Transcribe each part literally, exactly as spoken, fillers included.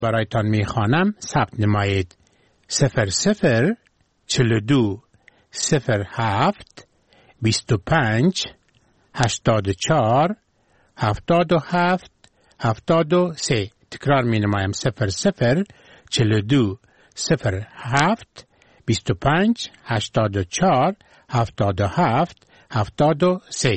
برایتان میخوانم ثبت نمایید. صفر صفر چل دو صفر هفت بیست و پنج هشتاد و چهار هفتاد و هفت هفتاد و سه. تکرار می نمایم. صفر صفر چل دو صفر هفت بیست و پنج هشتاد و چهار هفتاد و هفت هفتاد و سه.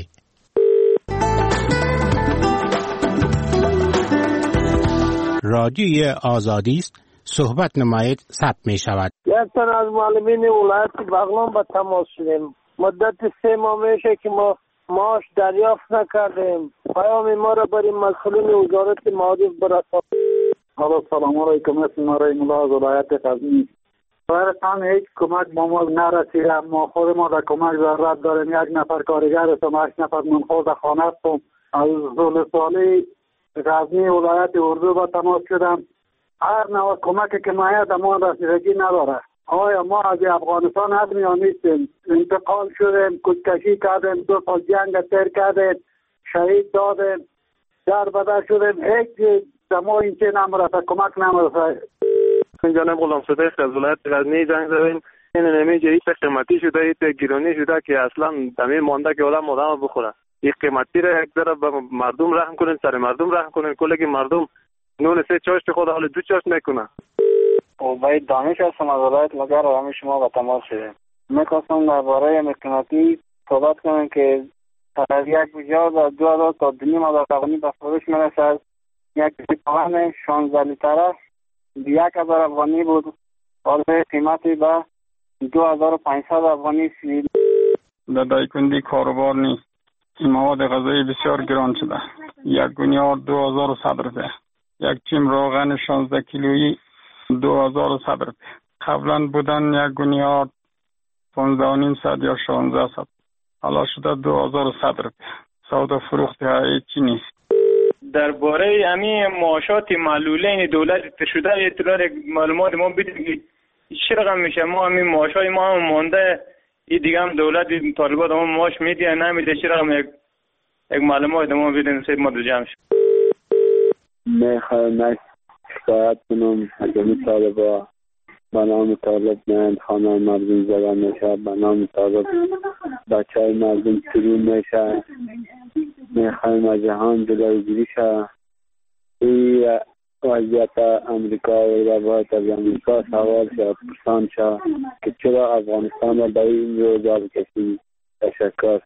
رادیوی آزادی است. صحبت نمایید. ثبت می شود. یک تن از معلمین ولایت بغلان به تماس شدیم. مدت سه ماه میشه که ما معاش دریافت نکردیم. پیام ما را برای مسئولین وزارت معارف برسانید. سلام علیکم. اسم مرای ملا از ولایت غزنی. برایتان هیچ کمک به ما نرسیده. ما خود ما در کمک ضرورت داریم. یک نفر کارگر هستم، هشت نفر منخوض خانه هستم. از زول سالی غزنی ولایت اردو با تماس شدم. هر نوع کمکی که مایه در ما رسیدگی نداره. آیا ما از افغانستان حق یا نیستیم؟ انتقال شدیم، کشکشی کردیم، دو سال جنگ تیر کردیم، شهید دادیم، در بدر شدیم. هیچ در ما این چه نمرسه، کمک نمرسه. جناب غلام صدیق از ولایت غزنی زنگ زدین. این نمیجه هیچ قیمتی شده، هیچ گرانی شده که اصلا دمی مانده که آدم آدم بخوره. این قیمتی را یک ذره به مردم رحم کنین، سر مردم رحم کنین. کلی مردم نون سه چاشت خود حال دو چاشت میکنه. عبید دانش هستم از ولایت مگر و همه شما با تماس شدیم. میخواستم درباره قیمتی صحبت کنم که از یک بجا در دو هزار تا دو نیم هزار افغانی به فروش میرسد. یک لیتر شانزده لیتره یک هزار افغانی بود، حالا قیمتی به دو هزار و پانصد افغانی سید. در دایکندی کاروبار نیست. این مواد غذایی بسیار گران شده. یک گونیار دو هزار و صد روپیه. یک چیم روغن شانزده کیلویی دو هزار و صد روپیه. قبلا بودن یک گونیار پانزده و نیم صد یا شانزده صد. حالا شده دو هزار و صد روپیه. سودا فروخت هیچی نیست. درباره همین معاشات معلولین دولت شده اطلاع معلومات ما بدید که چه رقم میشه. ما همین معاشای ما هم مانده. این دیگه هم دولت طالبات ما معاش میده یا نمیده. چه رقم یک یک معلومات ما بدین سید ما دو جمع شد. میخوایم شکایت کنم از این طالبا. به نام طالب نه خانه مردم زدن میشه، به نام طالب بچه های مردم ترون میشه. میخوایم از جهان جلوگیری شه. این وضعیت امریکا و روایت از امریکا سوال شه، پرسان شه که چرا افغانستان را به این روزا بکشید. تشکر.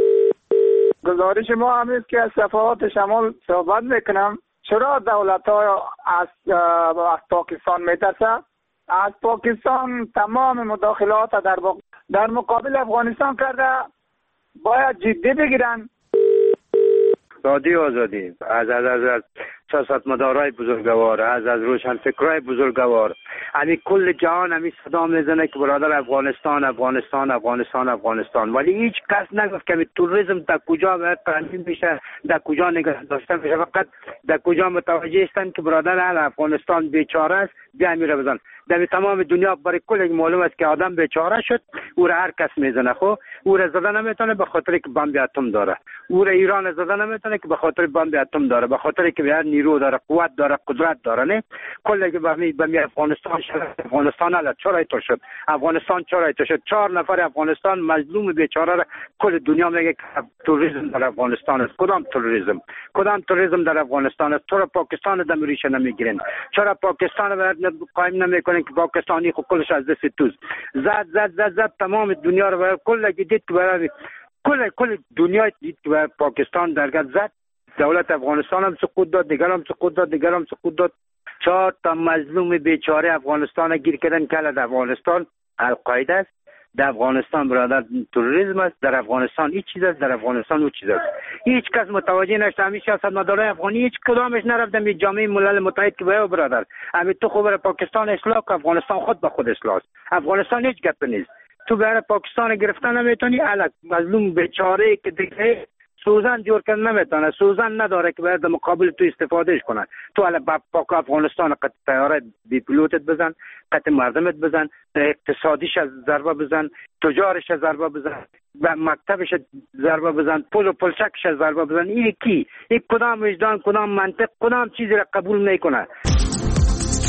گزارش ما هم است که از صفحات شمال صحبت میکنم. چرا دولت ها از, از پاکستان میترسه؟ از پاکستان تمام مداخلات در, در مقابل افغانستان کرده. باید جدی بگیرن. رادیو آزادی از از از, از سیاستمدارای بزرگوار، از از روشنفکرای بزرگوار، همین کل جهان همین صدا میزنه که برادر افغانستان افغانستان افغانستان افغانستان، ولی هیچ کس نگفت که توریسم در کجا باید تامین میشه، در کجا نگه داشته میشه. فقط در کجا متوجه هستن که برادر افغانستان بیچاره است، بیا میره بزن. در تمام دنیا برای کل معلوم است که آدم بیچاره شد، او را هر کس میزنه. خب او را زدن نمیتونه به خاطر که بمب اتم داره. او را ایران زدن نمیتونه که به خاطر بمب اتم داره، به خاطر که به نیرو داره، قوت داره، قدرت داره. نه کل که به می افغانستان شد، افغانستان الان چرا اینطور شد؟ افغانستان چرا اینطور شد؟ چهار نفر افغانستان مظلوم بیچاره را کل دنیا میگه که تروریسم در افغانستان است. کدام تروریسم؟ کدام تروریسم در افغانستان است؟ چرا پاکستان دم ریشه نمیگیرین؟ چرا پاکستان را قایم نمیکنین که پاکستانی خود کلش از دست توز زد زد زد زد تمام دنیا رو کل دید که برای کل کل دنیا دید که پاکستان درگاه زد. دولت افغانستان هم سقوط داد، دیگر هم سقوط داد، دیگر هم سقوط داد. چهار تا مظلوم بیچاره افغانستان گیر کردن که در افغانستان القاعده است، در افغانستان برادر تروریسم است، در افغانستان هیچ چیز است، در افغانستان اون چیز است. هیچ کس متوجه نشده. همیشه سیاستمدارای افغانی هیچ کدامش نرفتن به جامعه ملل متحد که بیا برادر همین تو خبر پاکستان اصلاح که افغانستان خود به خود اصلاح است. افغانستان هیچ گپ نیست. تو برای پاکستان گرفتن نمیتونی. الک مظلوم بیچاره که دیگه سوزن جور کردن نمیتونه، سوزن نداره که باید در مقابل تو استفادهش کنن. تو الان پاک افغانستان قط طیاره بی پیلوتت بزن، قط مردمت بزن، اقتصادیش ضربه بزن، تجارش ضربه بزن، و مکتبش ضربه بزن، پل و پلچکش ضربه بزن. این کی؟ این کدام وجدان، کدام منطق، کدام چیزی را قبول نمیکنه؟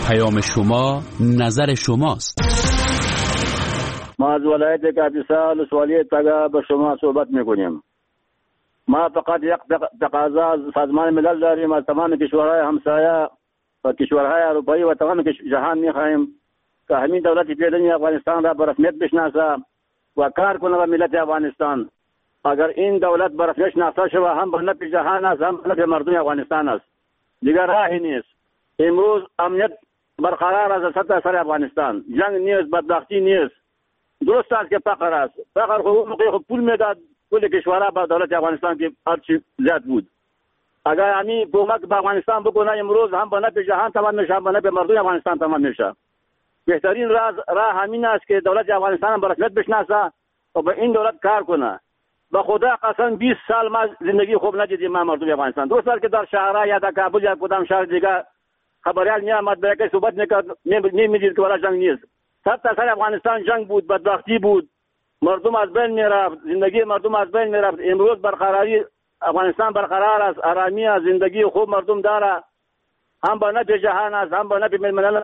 پیام شما نظر شماست. ما از ولایت کاپیسا ولسوالی تگا به شما صحبت میکنیم. ما فقط یک تقاضا از سازمان ملل داریم، از تمام کشورهای همسایه و کشورهای اروپایی و تمام جهان میخواهیم که همین دولت فعلی افغانستان را به رسمیت بشناسه و کار کنه به ملت افغانستان. اگر این دولت به رسمیت شناخته شود هم به نفع جهان است، هم به نفع مردم افغانستان است. دیگر راهی نیست. امروز امنیت برقرار است در سطح سر افغانستان، جنگ نیست، بدبختی نیست. درست است که فقر است. فقر خود موقع پول میداد کل کشورها به دولت افغانستان که هرچی زیاد بود. اگر همین کمک به افغانستان بکنه امروز هم به نفع جهان تمام میشه، هم به نفع مردم افغانستان تمام میشه. بهترین راه راه همین است که دولت افغانستان به رسمیت بشناسه و به این دولت کار کنه. به خدا قسم بیست سال ما زندگی خوب ندیدیم ما مردم افغانستان. درست است که در شهرها یا در کابل یا کدام شهر دیگه خبریال میامد به یک صحبت میکرد نمیدید که ولا جنگ نیست. صد تا سر افغانستان جنگ بود، بدبختی بود، مردم از بین میرفت، زندگی مردم از بین میرفت. امروز برقراری افغانستان برقرار است، آرامی است، زندگی خوب مردم داره، هم به نفع جهان است، هم به نفع ملل.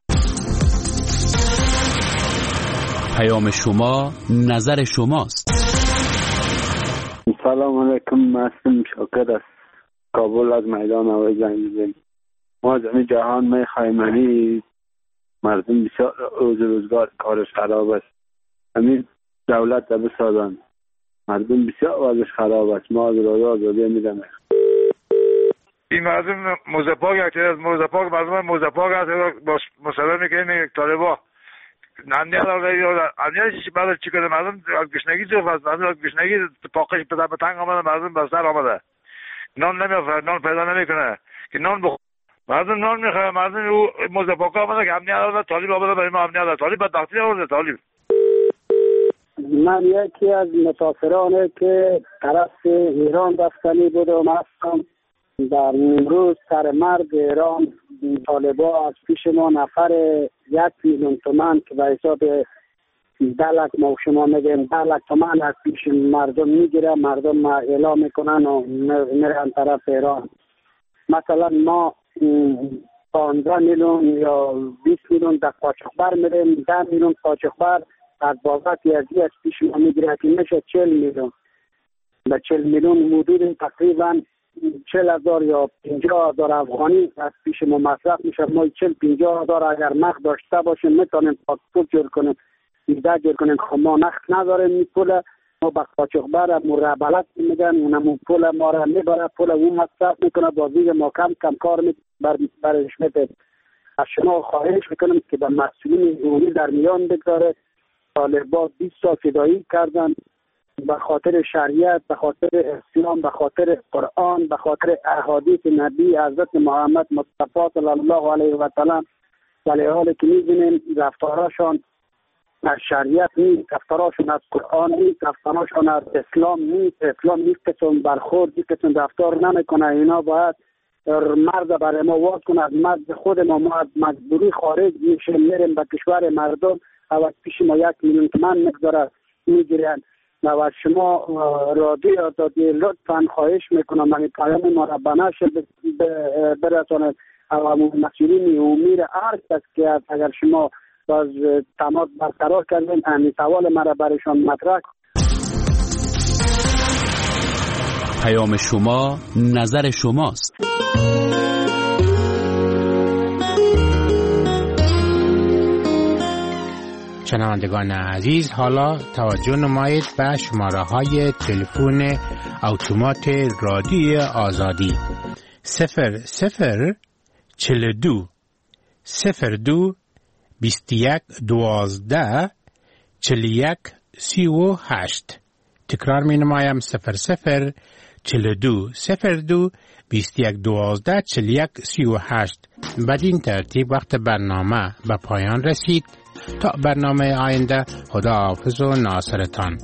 پیام شما نظر شماست. سلام علیکم، مسلم شاکر است. کابل از میدان هوایی زنگ میزنیم. ما از جهان میخوایم همین مردم بسیار روز روزگار کارش خراب است. همین دولت را بسازن. مردم بسیار وضعش خراب است. ما از روزا آزادی میدم. این مردم موزه پاک که از موزه پاک مردم موزه پاک است با مسلمانی که این یک طالبا نمیاد آره آره چی بعد چی کنه مردم گشنگی تو فاز مردم گشنگی پاکش به تنگ آمده، مردم به سر آمده، نان نمیافره، نان پیدا نمیکنه که نان بخ مردم نان میخوره. مردم او موزه پاک آمده که امنیت آورده، طالب آورده برای ما امنیت، طالب بدبختی آورده. طالب من یکی از مسافرانه که طرف ایران رفتنی بودم هستم. در امروز سر مرد ایران طالبا از پیش ما نفر یک میلیون تومان که به حساب ده لک ما شما میگیم ده لک تومان از پیش مردم میگیره، مردم اعلام میکنن و میرن طرف ایران. مثلا ما پانزده میلیون یا بیست میلیون در قاچاقبر میریم، ده میلیون قاچاقبر از بابت یزدی از پیش ما میگیره که میشه چهل میلیون. به چهل میلیون حدود تقریبا چهل هزار یا پنجاه هزار افغانی از پیش ما مصرف میشه. ما چهل پنجاه هزار اگر نقد داشته باشیم میتونیم پاسپورت جور کنیم، ویزا جور کنیم. خب ما نقد نداریم، این پول ما به قاچاقبر مربلت میگن، اونم پول ما را میبره، پول اون مصرف میکنه، بازی ما کم کم کار می بر برش میده. از شما خواهش میکنم که به مسئولین عمومی در میان بگذاره. طالبان بیست سال فدایی کردن به خاطر شریعت، به خاطر اسلام، به خاطر قرآن، به خاطر احادیث نبی حضرت محمد مصطفی صلی الله علیه و سلم. ولی حالی که می‌بینیم رفتارشان از شریعت نیست، رفتارشان از قرآن نیست، رفتارشان از اسلام نیست. اسلام نیست که چون برخورد که چون رفتار نمیکنه. اینا باید مرد برای ما واز کنه. از مرد خود ما ما از مجبوری خارج میشیم، میریم به کشور مردم و پیش ما یک میلیون تومان مقدار میگیرن. و شما رادیو آزادی لطفاً خواهش میکنم من پیام ما را به نشر برسانید و مسئولین عمومی را هر کس که است اگر شما باز تماس برقرار کردین همین سوال مرا برایشان مطرح. پیام شما نظر شماست. شنوندگان عزیز، حالا توجه نمایید به شماره های تلفن اتومات رادیو آزادی صفر صفر چهل و دو صفر دو بیست و یک دوازده چهل و یک سی و هشت. تکرار می نمایم صفر صفر چهل و دو صفر دو بیست و یک دوازده چهل و یک سی و هشت. بدین ترتیب وقت برنامه به پایان رسید. تا برنامه آینده، خدا حافظ و ناصرتان.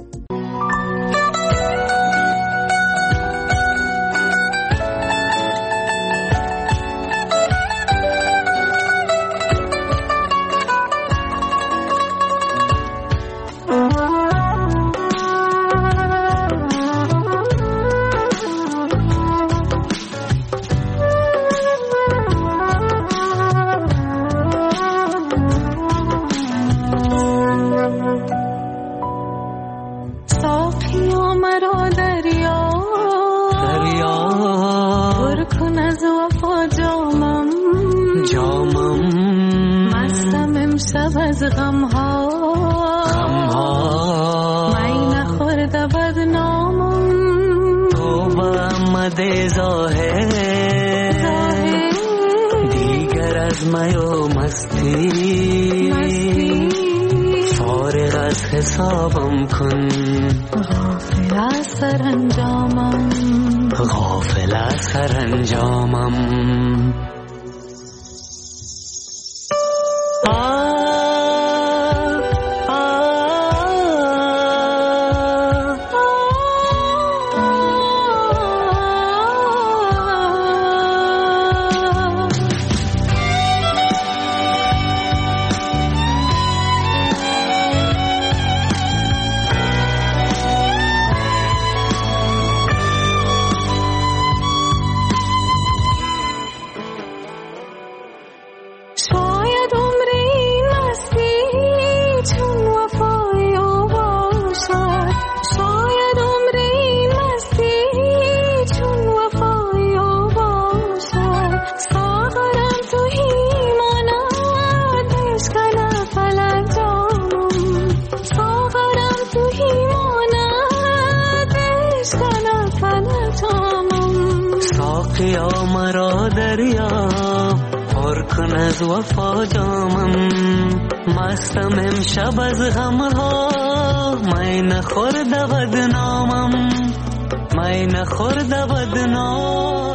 امشب از غمها غمها می نخورده بدنامم تو با آمده ظاهر دیگر از می و مستی فارغ از حسابم کن غافل از سرانجامم غافل از سرانجامم از وفا جامم مستم امشب از غمها می نخورده بدنامم می نخورده بدنام